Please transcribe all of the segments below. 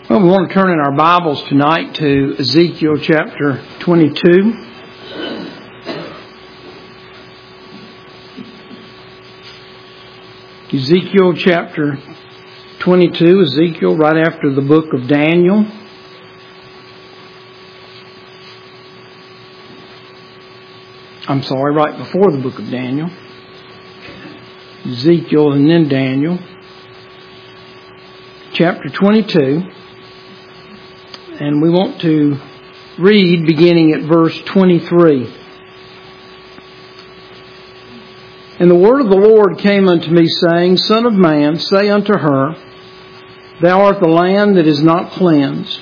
Well, we want to turn in our Bibles tonight to Ezekiel chapter 22. Ezekiel chapter 22, Ezekiel right after the book of Daniel. Right before the book of Daniel. Ezekiel and then Daniel. Chapter 22. And we want to read beginning at verse 23. And the word of the Lord came unto me, saying, Son of man, say unto her, Thou art the land that is not cleansed,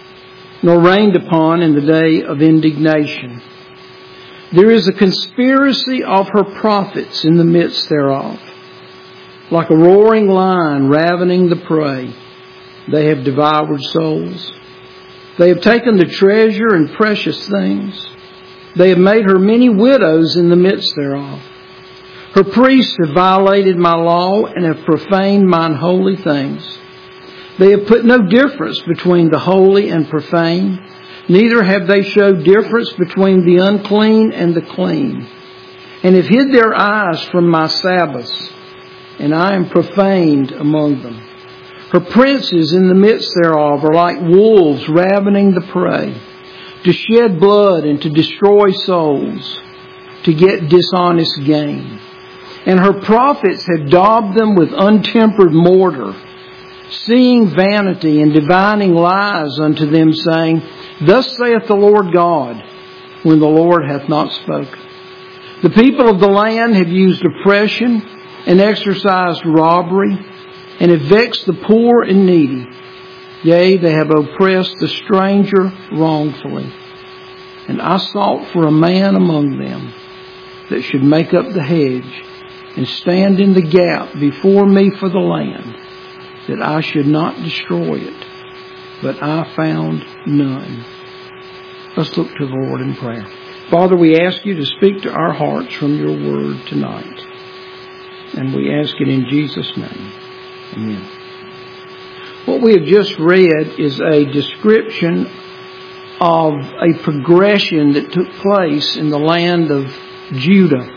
nor rained upon in the day of indignation. There is a conspiracy of her prophets in the midst thereof. Like a roaring lion ravening the prey, they have devoured souls. They have taken the treasure and precious things. They have made her many widows in the midst thereof. Her priests have violated my law and have profaned mine holy things. They have put no difference between the holy and profane, neither have they showed difference between the unclean and the clean, and have hid their eyes from my Sabbaths, and I am profaned among them. Her princes in the midst thereof are like wolves ravening the prey, to shed blood and to destroy souls, to get dishonest gain. And her prophets have daubed them with untempered mortar, seeing vanity and divining lies unto them, saying, Thus saith the Lord God, when the Lord hath not spoken. The people of the land have used oppression and exercised robbery, and have vexed the poor and needy. Yea, they have oppressed the stranger wrongfully. And I sought for a man among them that should make up the hedge and stand in the gap before me for the land, that I should not destroy it. But I found none. Let's look to the Lord in prayer. Father, we ask you to speak to our hearts from your word tonight. And we ask it in Jesus' name. Amen. What we have just read is a description of a progression that took place in the land of Judah.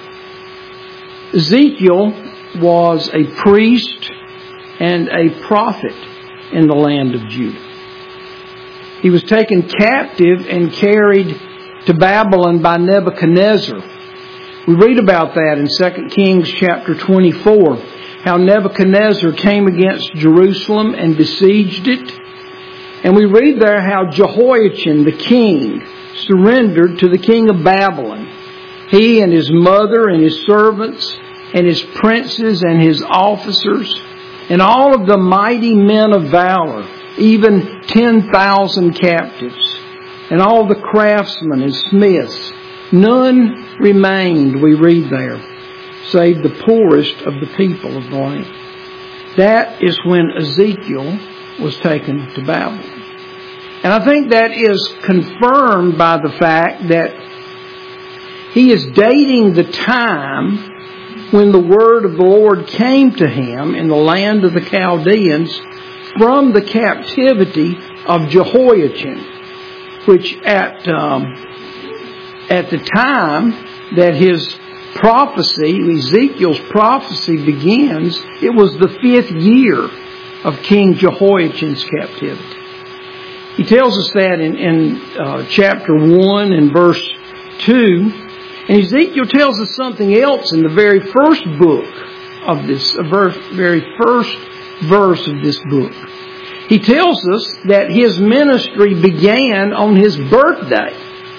Ezekiel was a priest and a prophet in the land of Judah. He was taken captive and carried to Babylon by Nebuchadnezzar. We read about that in 2 Kings chapter 24. How Nebuchadnezzar came against Jerusalem and besieged it. And we read there how Jehoiachin, the king, surrendered to the king of Babylon. He and his mother and his servants and his princes and his officers and all of the mighty men of valor, even 10,000 captives, and all the craftsmen and smiths. None remained, we read there, save the poorest of the people of the land. That is when Ezekiel was taken to Babylon. And I think that is confirmed by the fact that he is dating the time when the word of the Lord came to him in the land of the Chaldeans from the captivity of Jehoiachin, which at the time that his prophecy, Ezekiel's prophecy begins, it was the 5th year of King Jehoiachin's captivity. He tells us that in chapter 1 and verse 2. And Ezekiel tells us something else in the very first book of this, very first verse of this book. He tells us that his ministry began on his birthday.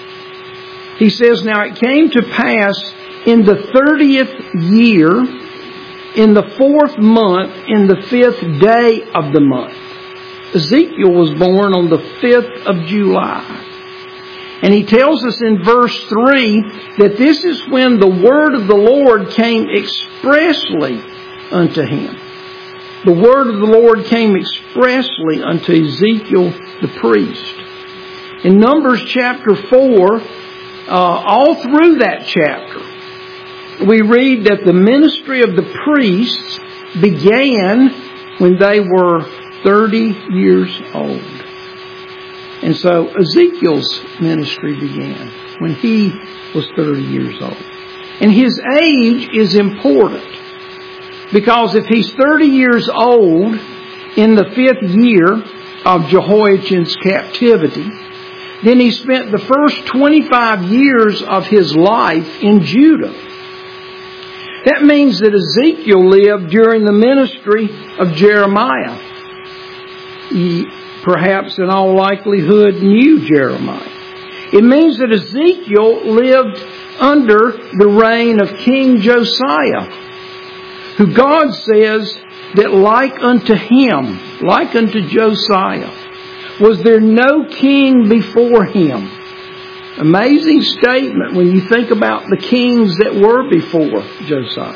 He says, Now it came to pass in the 30th year, in the 4th month, in the 5th day of the month. Ezekiel was born on the 5th of July. And he tells us in verse 3 that this is when the word of the Lord came expressly unto him. The word of the Lord came expressly unto Ezekiel the priest. In Numbers chapter 4, all through that chapter, we read that the ministry of the priests began when they were 30 years old. And so Ezekiel's ministry began when he was 30 years old. And his age is important, because if he's 30 years old in the 5th year of Jehoiachin's captivity, then he spent the first 25 years of his life in Judah. That means that Ezekiel lived during the ministry of Jeremiah. He, perhaps in all likelihood, knew Jeremiah. It means that Ezekiel lived under the reign of King Josiah, who God says that like unto him, like unto Josiah, was there no king before him. Amazing statement when you think about the kings that were before Josiah.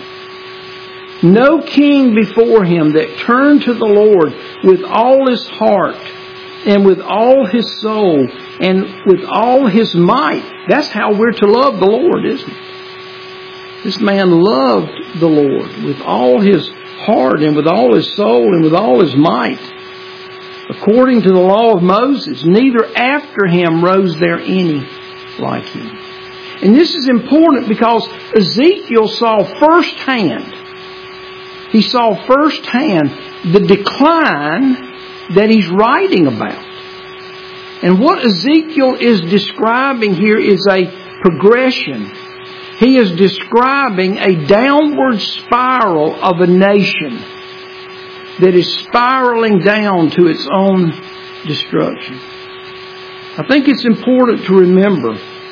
No king before him that turned to the Lord with all his heart and with all his soul and with all his might. That's how we're to love the Lord, isn't it? This man loved the Lord with all his heart and with all his soul and with all his might. According to the law of Moses, neither after him rose there any like him. And this is important because Ezekiel saw firsthand, he saw firsthand the decline that he's writing about. And what Ezekiel is describing here is a progression. He is describing a downward spiral of a nation that is spiraling down to its own destruction. I think it's important to remember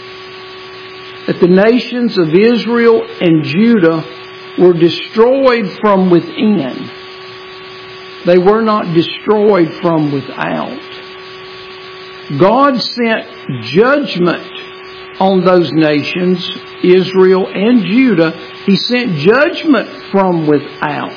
that the nations of Israel and Judah were destroyed from within. They were not destroyed from without. God sent judgment on those nations, Israel and Judah. He sent judgment from without.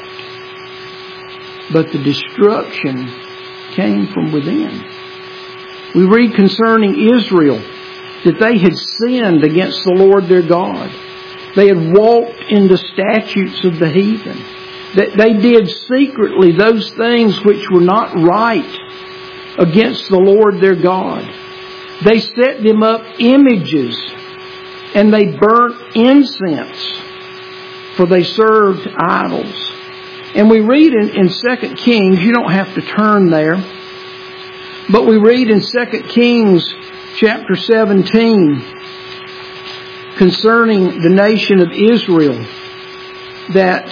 But the destruction came from within. We read concerning Israel that they had sinned against the Lord their God. They had walked in the statutes of the heathen. That they did secretly those things which were not right against the Lord their God. They set them up images and they burnt incense, for they served idols. And we read in 2 Kings, you don't have to turn there, but we read in 2 Kings chapter 17 concerning the nation of Israel that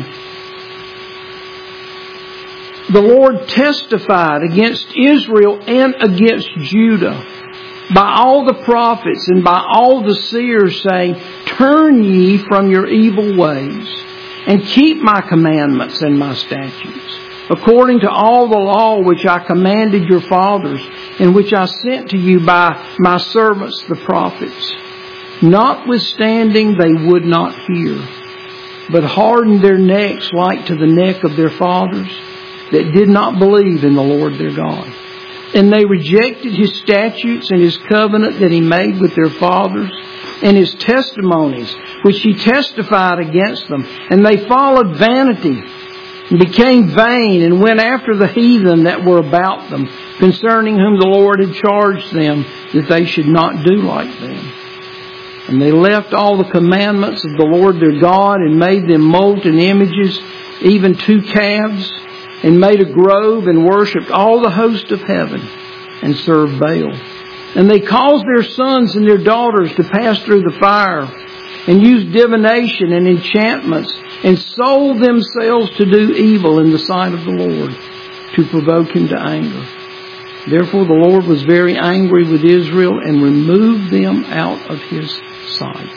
the Lord testified against Israel and against Judah by all the prophets and by all the seers, saying, "Turn ye from your evil ways, and keep my commandments and my statutes, according to all the law which I commanded your fathers, and which I sent to you by my servants the prophets. Notwithstanding they would not hear, but hardened their necks like to the neck of their fathers, that did not believe in the Lord their God. And they rejected His statutes and His covenant that He made with their fathers, and His testimonies, which He testified against them. And they followed vanity, and became vain, and went after the heathen that were about them, concerning whom the Lord had charged them that they should not do like them. And they left all the commandments of the Lord their God, and made them molten images, even 2 calves, and made a grove, and worshipped all the host of heaven, and served Baal. And they caused their sons and their daughters to pass through the fire, and used divination and enchantments, and sold themselves to do evil in the sight of the Lord, to provoke Him to anger. Therefore the Lord was very angry with Israel, and removed them out of His sight.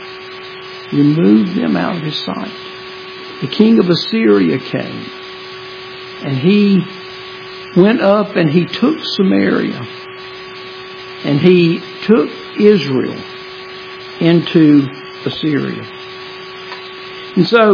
Removed them out of His sight. The king of Assyria came, and he went up and he took Samaria, and he took Israel into Assyria. And so,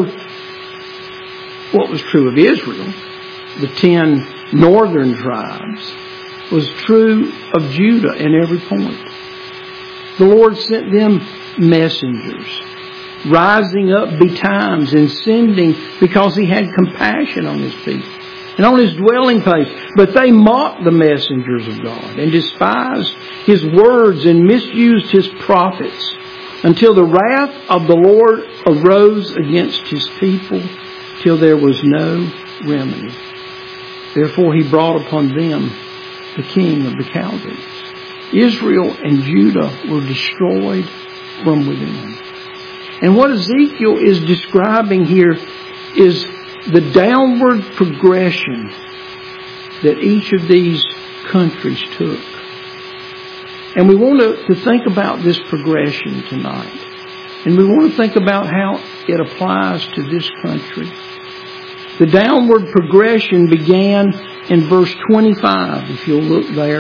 what was true of Israel, the 10 northern tribes, was true of Judah in every point. The Lord sent them messengers, rising up betimes and sending, because He had compassion on His people. and on His dwelling place. But they mocked the messengers of God and despised His words and misused His prophets, until the wrath of the Lord arose against His people, till there was no remedy. Therefore He brought upon them the king of the Chaldees. Israel and Judah were destroyed from within. And what Ezekiel is describing here is the downward progression that each of these countries took. And we want to think about this progression tonight. And we want to think about how it applies to this country. The downward progression began in verse 25, if you'll look there.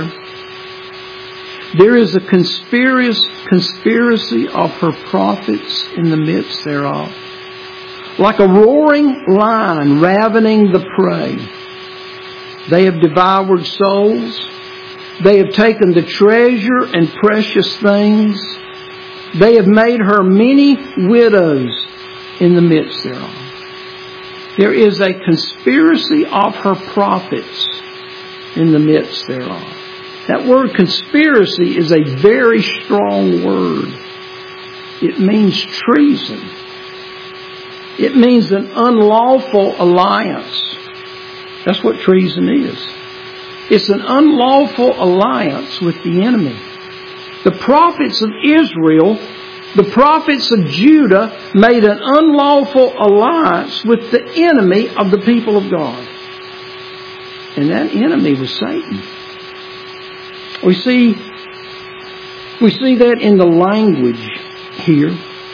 There is a conspiracy of her prophets in the midst thereof, like a roaring lion ravening the prey. They have devoured souls. They have taken the treasure and precious things. They have made her many widows in the midst thereof. There is a conspiracy of her prophets in the midst thereof. That word conspiracy is a very strong word. It means treason. It means an unlawful alliance. That's what treason is. It's an unlawful alliance with the enemy. The prophets of Israel, the prophets of Judah, made an unlawful alliance with the enemy of the people of God. And that enemy was Satan. We see that in the language here.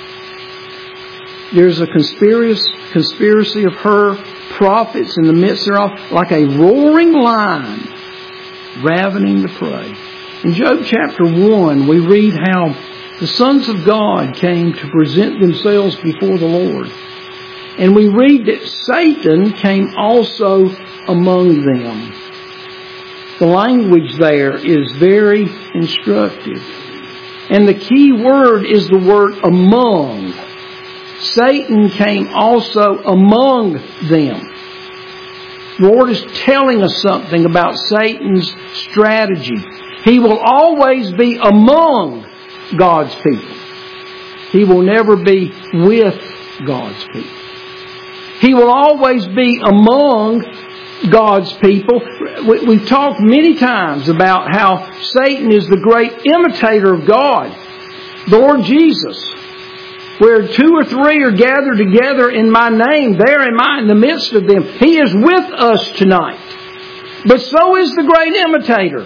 There's a conspiracy of her prophets in the midst thereof, like a roaring lion ravening the prey. In Job chapter 1, we read how the sons of God came to present themselves before the Lord. And we read that Satan came also among them. The language there is very instructive. And the key word is the word among. Satan came also among them. The Lord is telling us something about Satan's strategy. He will always be among God's people. He will never be with God's people. He will always be among God's people. We've talked many times about how Satan is the great imitator of God. The Lord Jesus, where 2 or 3 are gathered together in my name, there am I in the midst of them. He is with us tonight. But so is the great imitator.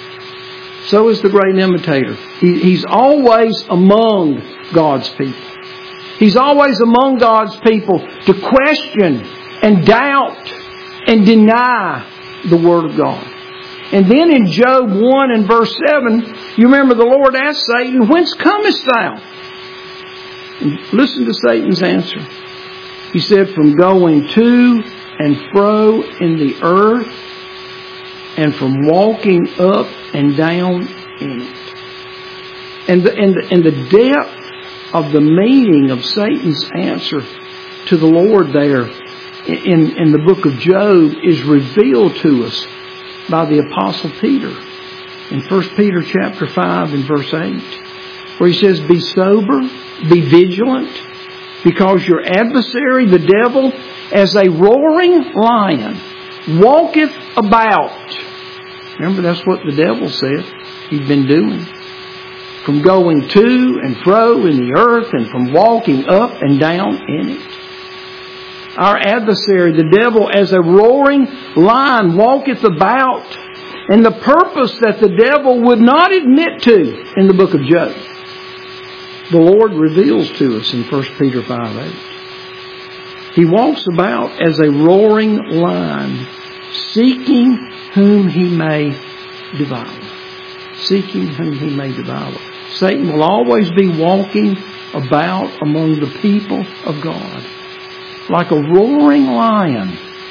So is the great imitator. He's always among God's people. He's always among God's people to question and doubt and deny the Word of God. And then in Job 1 and verse 7, you remember the Lord asked Satan, "Whence comest thou?" And listen to Satan's answer. He said, "From going to and fro in the earth, and from walking up and down in it." And the depth of the meaning of Satan's answer to the Lord there in the book of Job is revealed to us by the Apostle Peter in 1 Peter chapter 5 and verse 8, where he says, "Be sober, be vigilant, because your adversary, the devil, as a roaring lion, walketh about." Remember, that's what the devil said he'd been doing. From going to and fro in the earth, and from walking up and down in it. Our adversary, the devil, as a roaring lion, walketh about. And the purpose that the devil would not admit to in the book of Job, the Lord reveals to us in 1 Peter 5:8. He walks about as a roaring lion, seeking whom he may devour. Seeking whom he may devour. Satan will always be walking about among the people of God, like a roaring lion,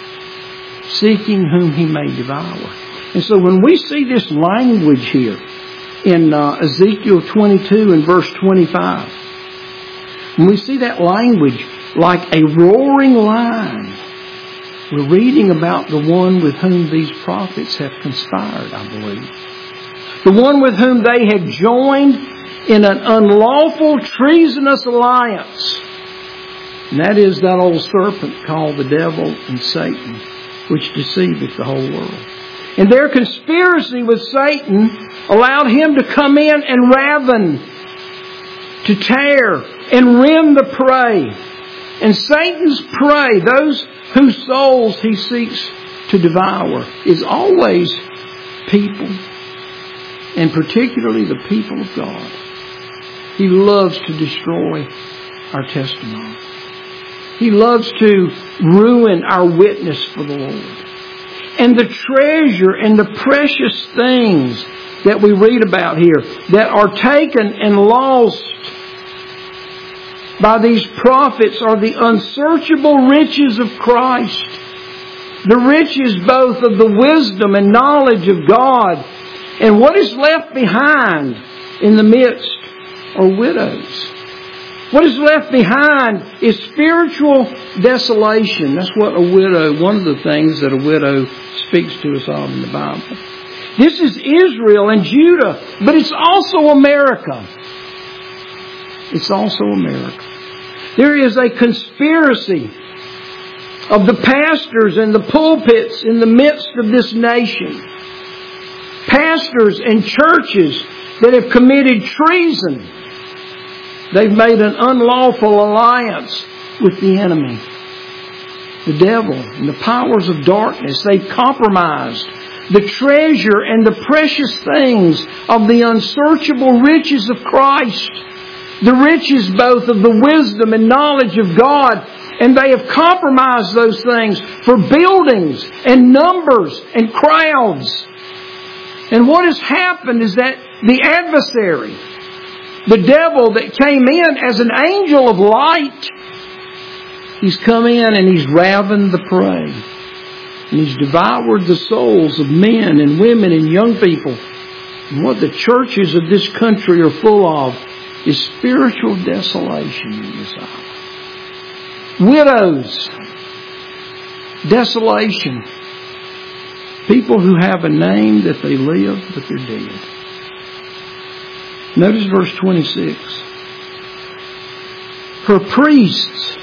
seeking whom he may devour. And so when we see this language here in Ezekiel 22 and verse 25, when we see that language like a roaring lion, We're reading about the one with whom these prophets have conspired, I believe. The one with whom they have joined in an unlawful, treasonous alliance. And that is that old serpent called the devil and Satan, which deceiveth the whole world. And their conspiracy with Satan allowed him to come in and raven, to tear and rend the prey. And Satan's prey, those whose souls he seeks to devour, is always people, and particularly the people of God. He loves to destroy our testimony. He loves to ruin our witness for the Lord. And the treasure and the precious things that we read about here that are taken and lost by these prophets are the unsearchable riches of Christ. The riches both of the wisdom and knowledge of God. And what is left behind in the midst are widows. What is left behind is spiritual desolation. That's what a widow, one of the things that a widow speaks to us of in the Bible. This is Israel and Judah, but it's also America. It's also America. There is a conspiracy of the pastors and the pulpits in the midst of this nation. Pastors and churches that have committed treason. They've made an unlawful alliance with the enemy, the devil, and the powers of darkness. They've compromised the treasure and the precious things of the unsearchable riches of Christ. The riches both of the wisdom and knowledge of God. And they have compromised those things for buildings and numbers and crowds. And what has happened is that the adversary, the devil that came in as an angel of light, he's come in and he's ravened the prey. And he's devoured the souls of men and women and young people. And what the churches of this country are full of is spiritual desolation in this hour. Widows, desolation. People who have a name that they live, but they're dead. Notice verse 26. Her priests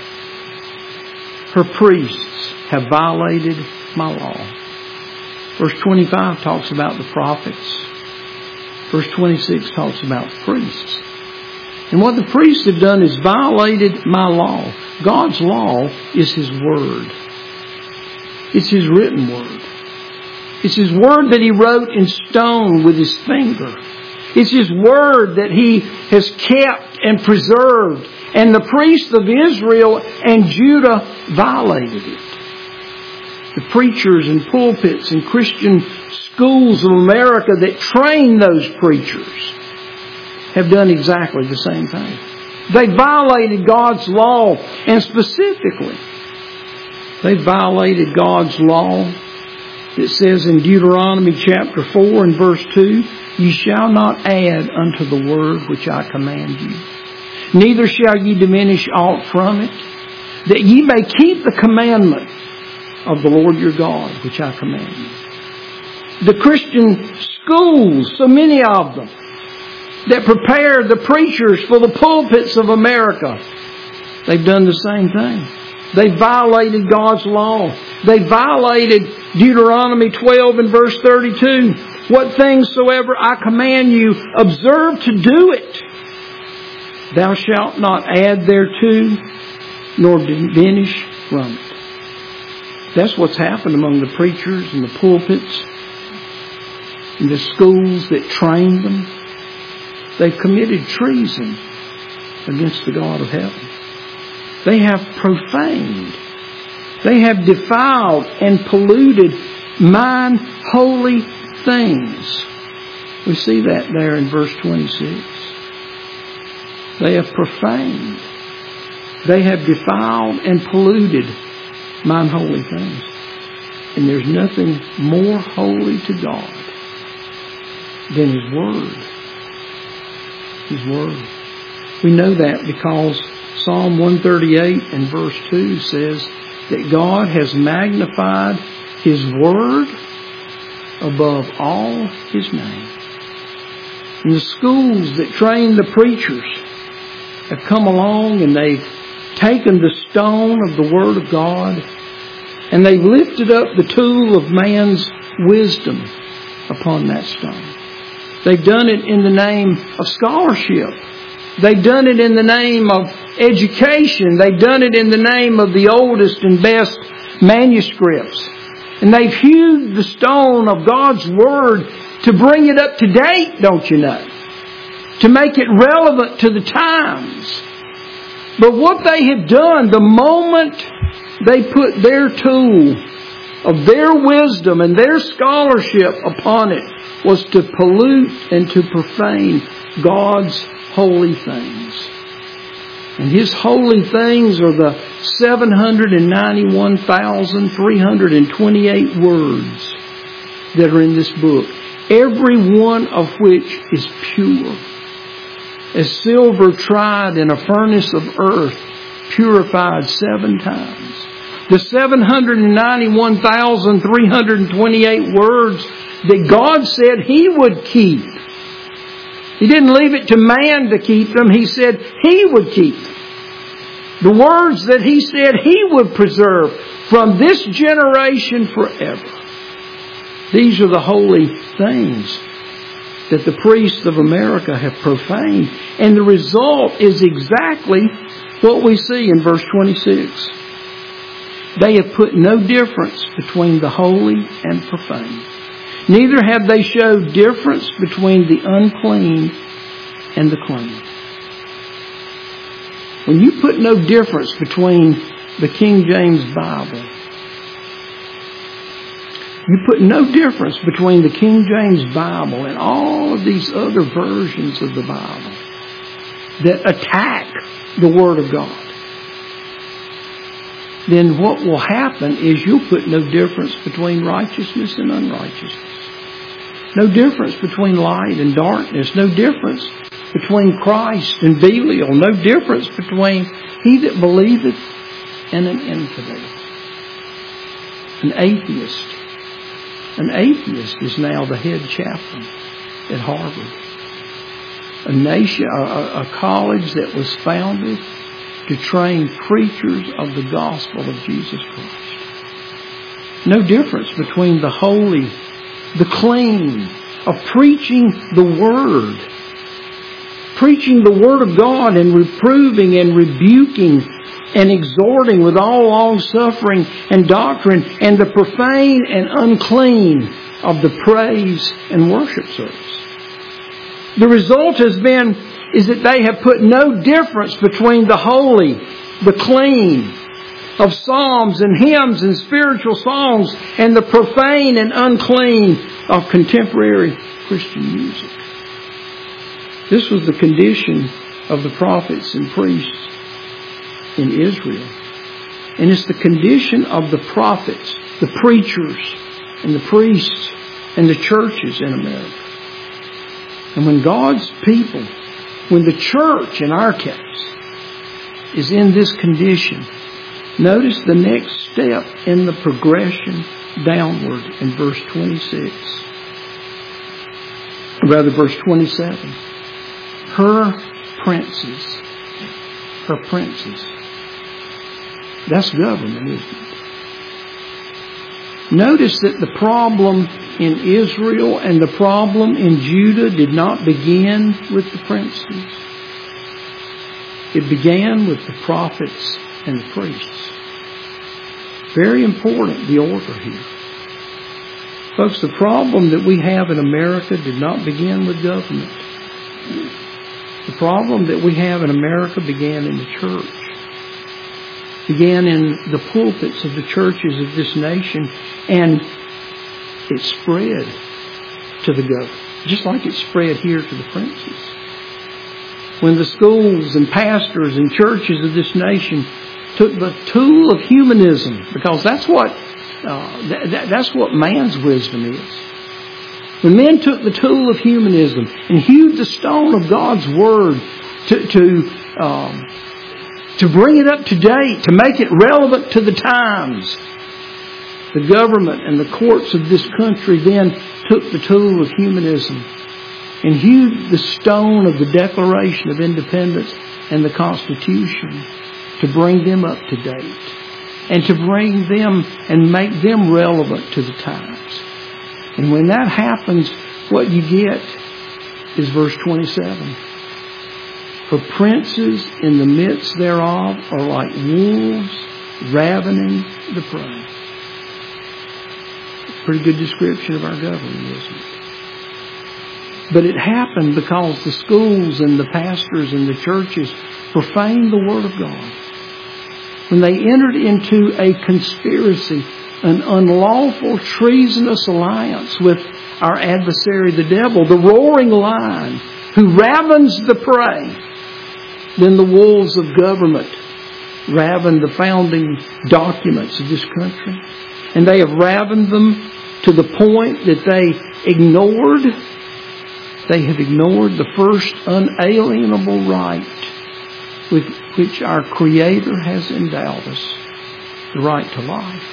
have violated my law. Verse 25 talks about the prophets. Verse 26 talks about priests. And what the priests have done is violated my law. God's law is His Word. It's His written Word. It's His Word that He wrote in stone with His finger. It's His Word that He has kept and preserved. And the priests of Israel and Judah violated it. The preachers and pulpits and Christian schools of America that train those preachers have done exactly the same thing. They violated God's law, and specifically, they violated God's law that says in Deuteronomy chapter 4 and verse 2, "Ye shall not add unto the word which I command you, neither shall ye diminish aught from it, that ye may keep the commandment of the Lord your God which I command you." The Christian schools, so many of them, that prepare the preachers for the pulpits of America, they've done the same thing. They violated God's law. They violated Deuteronomy 12 and verse 32. "What things soever I command you, observe to do it. Thou shalt not add thereto, nor diminish from it." That's what's happened among the preachers and the pulpits and the schools that train them. They've committed treason against the God of heaven. They have profaned. They have defiled and polluted mine holy things. We see that there in verse 26. They have profaned. They have defiled and polluted mine holy things. And there's nothing more holy to God than His Word. His Word. We know that because Psalm 138 and verse 2 says, that God has magnified His Word above all His name. And the schools that train the preachers have come along and they've taken the stone of the Word of God and they've lifted up the tool of man's wisdom upon that stone. They've done it in the name of scholarship. They've done it in the name of education. They've done it in the name of the oldest and best manuscripts. And they've hewed the stone of God's Word to bring it up to date, don't you know? To make it relevant to the times. But what they have done, the moment they put their tool of their wisdom and their scholarship upon it, was to pollute and to profane God's holy things. And His holy things are the 791,328 words that are in this book, every one of which is pure. As silver tried in a furnace of earth, purified 7 times. The 791,328 words that God said He would keep. He didn't leave it to man to keep them. He said He would keep them. The words that He said He would preserve from this generation forever. These are the holy things that the priests of America have profaned. And the result is exactly what we see in verse 26. They have put no difference between the holy and profane. Neither have they showed difference between the unclean and the clean. When you put no difference between the King James Bible, you put no difference between the King James Bible and all of these other versions of the Bible that attack the Word of God, then what will happen is you'll put no difference between righteousness and unrighteousness. No difference between light and darkness. No difference between Christ and Belial. No difference between he that believeth and an infidel. An atheist. An atheist is now the head chaplain at Harvard. A college that was founded to train preachers of the gospel of Jesus Christ. No difference between the holy, the clean, of preaching the Word. Preaching the Word of God and reproving and rebuking and exhorting with all long-suffering and doctrine, and the profane and unclean of the praise and worship service. The result is that they have put no difference between the holy, the clean, of psalms and hymns and spiritual songs, and the profane and unclean of contemporary Christian music. This was the condition of the prophets and priests in Israel. And it's the condition of the prophets, the preachers, and the priests, and the churches in America. And when God's people, when the church in our case, is in this condition, notice the next step in the progression downward in verse 26. Or rather, verse 27. Her princes. That's government, isn't it? Notice that the problem in Israel and the problem in Judah did not begin with the princes. It began with the prophets and the priests. Very important, the order here. Folks, the problem that we have in America did not begin with government. The problem that we have in America began in the church. Began in the pulpits of the churches of this nation, and it spread to the government, just like it spread here to the princes. When the schools and pastors and churches of this nation took the tool of humanism, because that's what man's wisdom is. When men took the tool of humanism and hewed the stone of God's Word to to bring it up to date, to make it relevant to the times. The government and the courts of this country then took the tool of humanism and hewed the stone of the Declaration of Independence and the Constitution to bring them up to date and to bring them and make them relevant to the times. And when that happens, what you get is verse 27. For princes in the midst thereof are like wolves ravening the prey. Pretty good description of our government, isn't it? But it happened because the schools and the pastors and the churches profaned the Word of God. When they entered into a conspiracy, an unlawful, treasonous alliance with our adversary, the devil, the roaring lion, who ravens the prey, then the wolves of government ravened the founding documents of this country. And they have ravened them to the point that they have ignored the first unalienable right with which our Creator has endowed us, the right to life.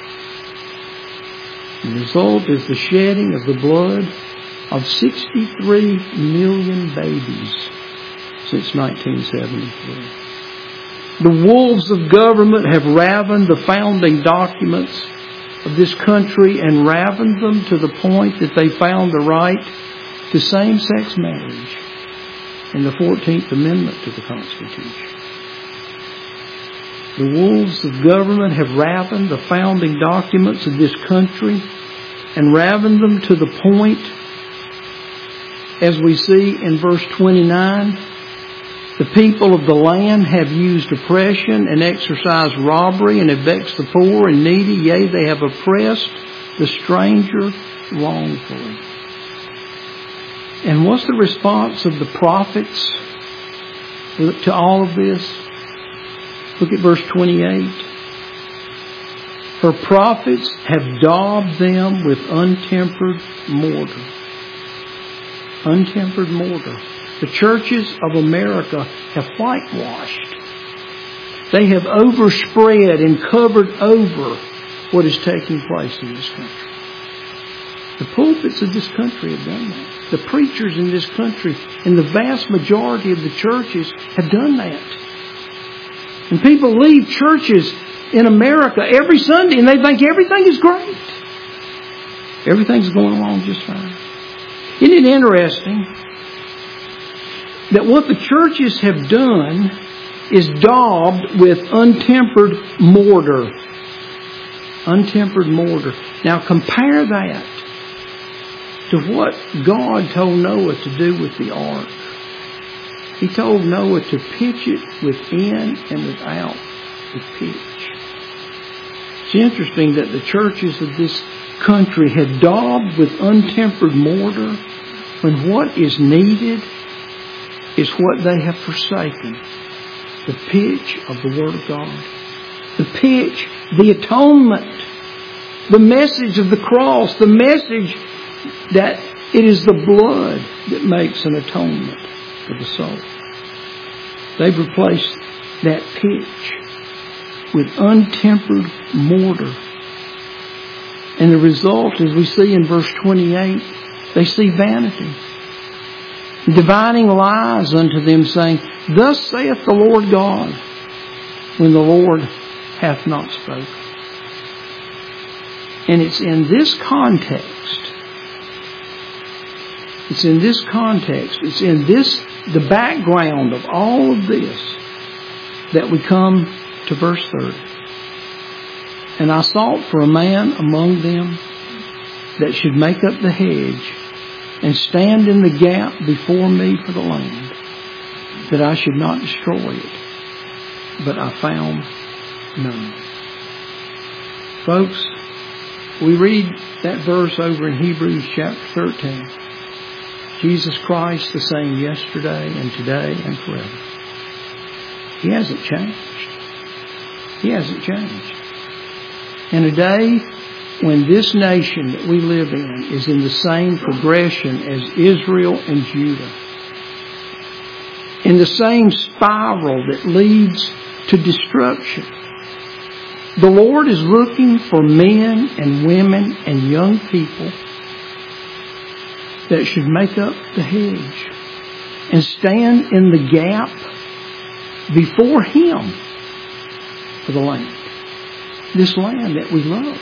The result is the shedding of the blood of 63 million babies since 1973. The wolves of government have ravened the founding documents of this country and ravened them to the point that they found the right to same-sex marriage in the 14th Amendment to the Constitution. The wolves of government have ravened the founding documents of this country and ravened them to the point, as we see in verse 29, the people of the land have used oppression and exercised robbery and have vexed the poor and needy. Yea, they have oppressed the stranger wrongfully. And what's the response of the prophets to all of this? Look at verse 28. Her prophets have daubed them with untempered mortar. Untempered mortar. The churches of America have whitewashed. They have overspread and covered over what is taking place in this country. The pulpits of this country have done that. The preachers in this country and the vast majority of the churches have done that. And people leave churches in America every Sunday and they think everything is great. Everything's going along just fine. Isn't it interesting that what the churches have done is daubed with untempered mortar? Untempered mortar. Now compare that to what God told Noah to do with the ark. He told Noah to pitch it within and without with pitch. It's interesting that the churches of this country had daubed with untempered mortar when what is needed is what they have forsaken. The pitch of the Word of God. The pitch, the atonement. The message of the cross. The message that it is the blood that makes an atonement for the soul. They've replaced that pitch with untempered mortar. And the result, as we see in verse 28, they see vanity. Dividing lies unto them, saying, Thus saith the Lord God, when the Lord hath not spoken. And it's in this context, the background of all of this, that we come to verse 30. And I sought for a man among them that should make up the hedge and stand in the gap before me for the land, that I should not destroy it. But I found none. Folks, we read that verse over in Hebrews chapter 13. Jesus Christ the same yesterday and today and forever. He hasn't changed. He hasn't changed. In a day when this nation that we live in is in the same progression as Israel and Judah, in the same spiral that leads to destruction. The Lord is looking for men and women and young people that should make up the hedge and stand in the gap before Him for the land. This land that we love.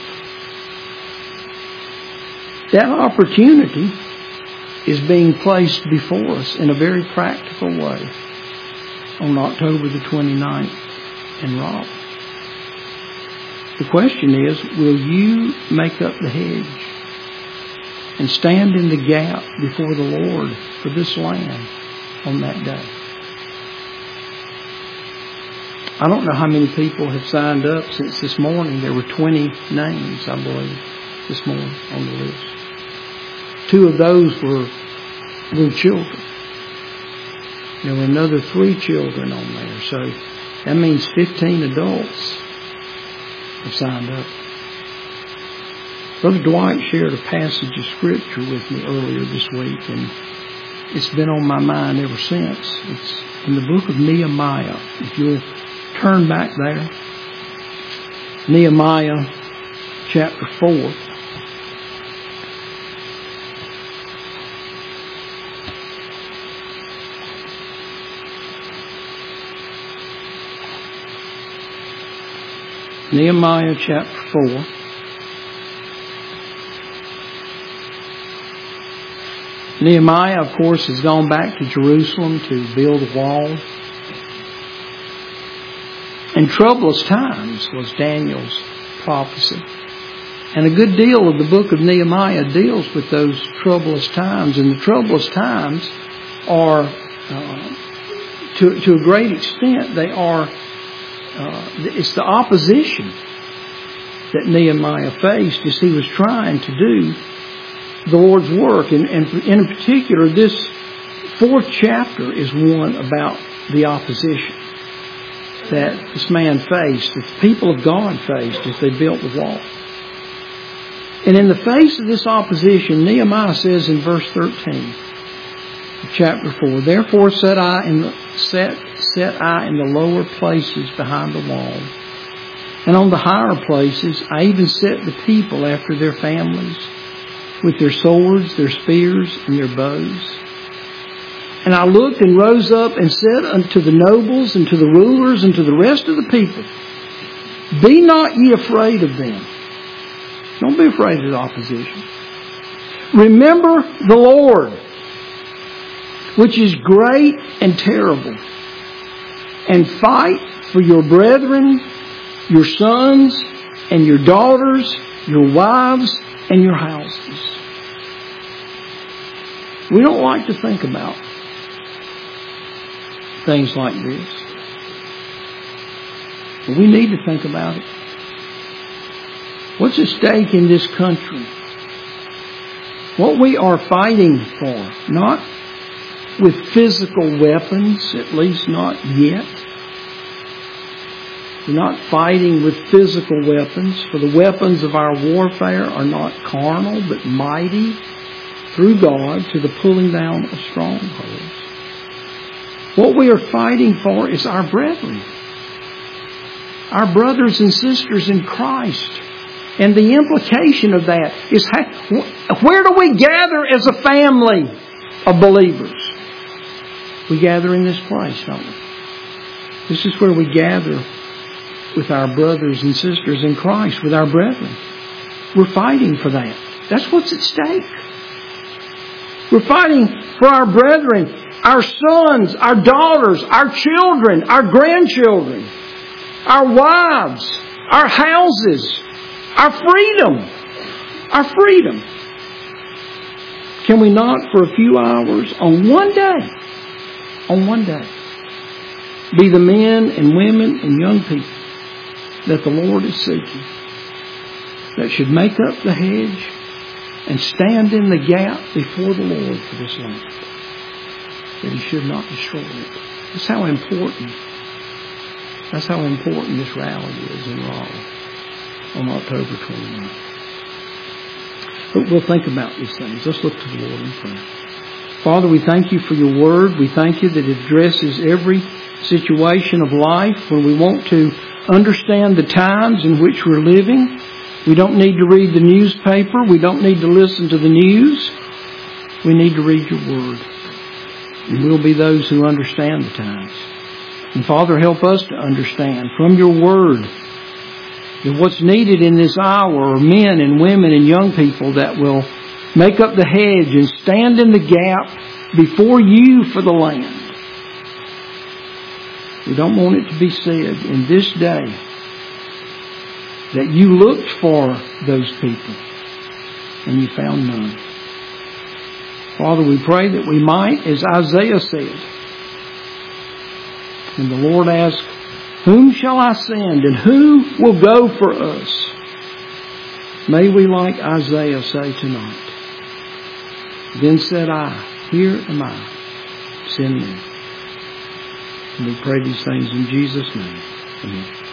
That opportunity is being placed before us in a very practical way on October the 29th in Raleigh. The question is, will you make up the hedge and stand in the gap before the Lord for this land on that day? I don't know how many people have signed up since this morning. There were 20 names, I believe, this morning on the list. 2 of those were little children. There were another 3 children on there. So that means 15 adults have signed up. Brother Dwight shared a passage of Scripture with me earlier this week, and it's been on my mind ever since. It's in the book of Nehemiah. If you'll turn back there. Nehemiah chapter 4. Nehemiah chapter 4. Nehemiah, of course, has gone back to Jerusalem to build a wall. And troublous times was Daniel's prophecy. And a good deal of the book of Nehemiah deals with those troublous times. And the troublous times are, to a great extent, they are, it's the opposition that Nehemiah faced as he was trying to do the Lord's work. And in particular, this 4th chapter is one about the opposition that this man faced, that the people of God faced as they built the wall. And in the face of this opposition, Nehemiah says in verse 13 of chapter 4, "Therefore set I in the lower places behind the wall, and on the higher places I even set the people after their families, with their swords, their spears, and their bows. And I looked and rose up and said unto the nobles and to the rulers and to the rest of the people, Be not ye afraid of them." Don't be afraid of the opposition. "Remember the Lord, which is great and terrible, and fight for your brethren, your sons and your daughters, your wives and your houses." We don't like to think about things like this, but we need to think about it. What's at stake in this country? What we are fighting for, not with physical weapons, at least not yet. We're not fighting with physical weapons, for the weapons of our warfare are not carnal, but mighty through God to the pulling down of strongholds. What we are fighting for is our brethren, our brothers and sisters in Christ. And the implication of that is, where do we gather as a family of believers? We gather in this place, don't we? This is where we gather with our brothers and sisters in Christ, with our brethren. We're fighting for that. That's what's at stake. We're fighting for our brethren, our sons, our daughters, our children, our grandchildren, our wives, our houses, our freedom. Our freedom. Can we not, for a few hours, on one day, be the men and women and young people that the Lord is seeking, that should make up the hedge and stand in the gap before the Lord for this land, that He should not destroy it? That's how important this rally is in Raleigh on October 29th. But we'll think about these things. Let's look to the Lord in prayer. Father, we thank you for your word. We thank you that it addresses every situation of life. When we want to understand the times in which we're living, we don't need to read the newspaper. We don't need to listen to the news. We need to read your word. And we'll be those who understand the times. And Father, help us to understand from your word that what's needed in this hour are men and women and young people that will make up the hedge and stand in the gap before you for the land. We don't want it to be said in this day that you looked for those people and you found none. Father, we pray that we might, as Isaiah said, when the Lord asked, whom shall I send and who will go for us? May we, like Isaiah, say tonight, then said I, here am I, send me. And we pray these things in Jesus' name. Amen.